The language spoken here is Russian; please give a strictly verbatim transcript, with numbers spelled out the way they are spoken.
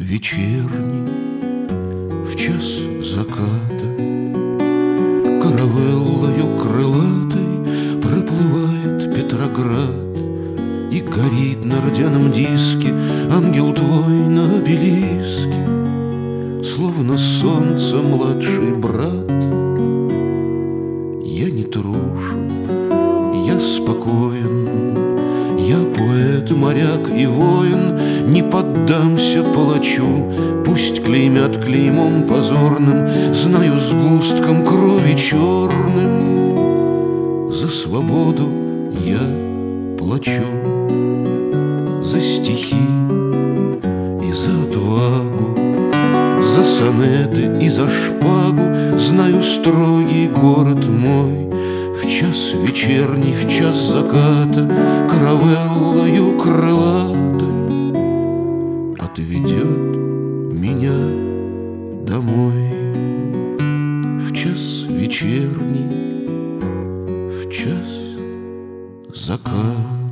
вечерний, в час заката, каравеллою крылатой проплывает Петроград, и горит на рдяном диске ангел твой на обелиске, словно солнце младший брат. Я не трушу, я спокоен, я поэт, моряк и воин, не поддамся палачу, пусть клеймят клеймом позорным, знаю сгустком крови черным. За свободу я плачу, за стихи и за отвагу, за сонеты и за шпагу. Знаю строгий город мой, в час вечерний, в час заката, каравеллою крылатой отведет меня домой. В час вечерний, в час заката.